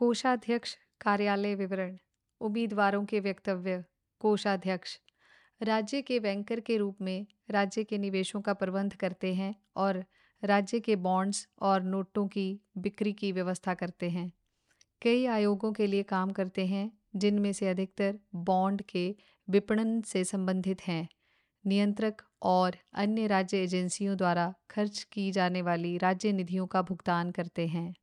कोषाध्यक्ष कार्यालय विवरण, उम्मीदवारों के वक्तव्य। कोषाध्यक्ष राज्य के बैंकर के रूप में राज्य के निवेशों का प्रबंध करते हैं और राज्य के बॉन्ड्स और नोटों की बिक्री की व्यवस्था करते हैं। कई आयोगों के लिए काम करते हैं, जिनमें से अधिकतर बॉन्ड के विपणन से संबंधित हैं। नियंत्रक और अन्य राज्य एजेंसियों द्वारा खर्च की जाने वाली राज्य निधियों का भुगतान करते हैं।